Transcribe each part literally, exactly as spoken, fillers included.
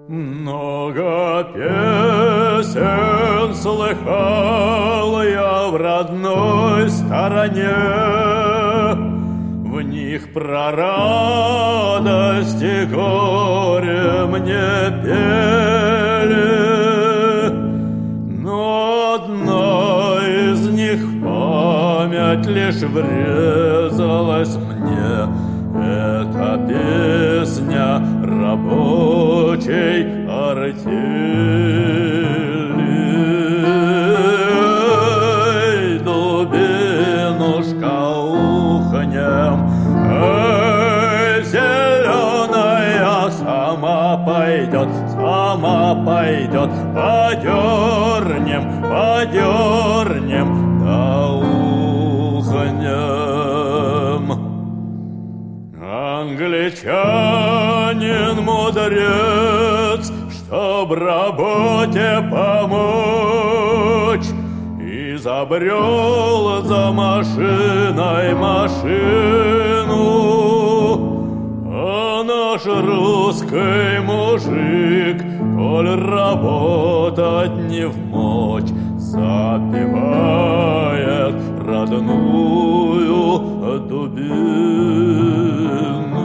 Много песен слыхал я в родной стороне, в них про радость и горе мне пели, но одна из них в память лишь врезалась мне. Это песня рабочей артели. Эй, дубинушка, ухнем, эй, зеленая сама пойдет, сама пойдет, подернем, подернем, да ухнем. Англичанин мудрец, чтоб работе помочь, изобрел за машиной машину, а наш русский мужик, коль работать не вмочь, запевает родную дубину.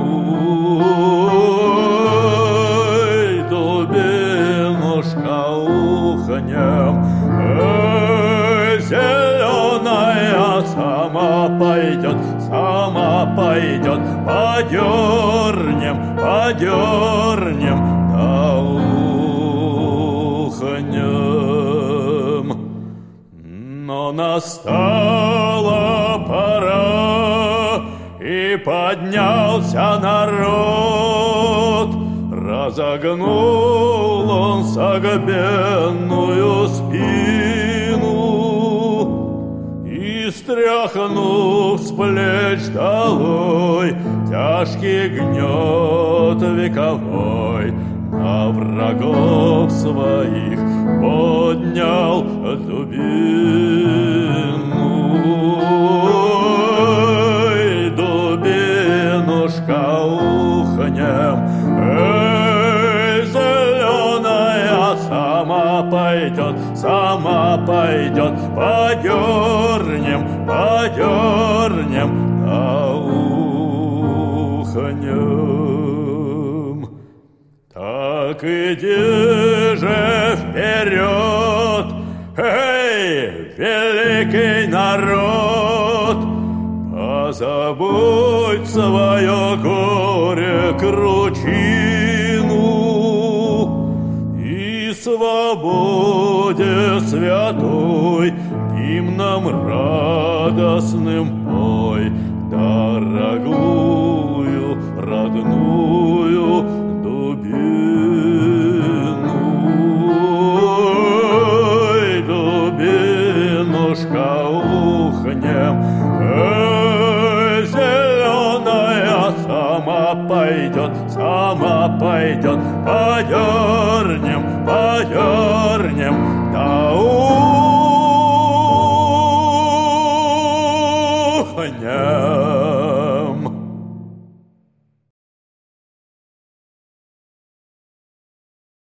Эй, дубинушка, ухнем, эй, зеленая сама пойдет, сама пойдет, подернем, подернем, да ухнем. Но настала пора, и поднялся народ, разогнул он согбенную спину и, стряхнув с плеч долой тяжкий гнет вековой, на врагов своих поднял дубину. Эй, дубинушка, ухнем, эй, зеленая сама пойдет, сама пойдет, подернем, подернем, да ухнем. Так иди же вперед, эй, великий народ, позабудь свое горе кручину и свободе святой гимном радостным пой дорогую родную дубину. Ой, дубинушка, ухнем, эй, зеленая сама пойдет, сама пойдет, подернем, подернем, да ухнем.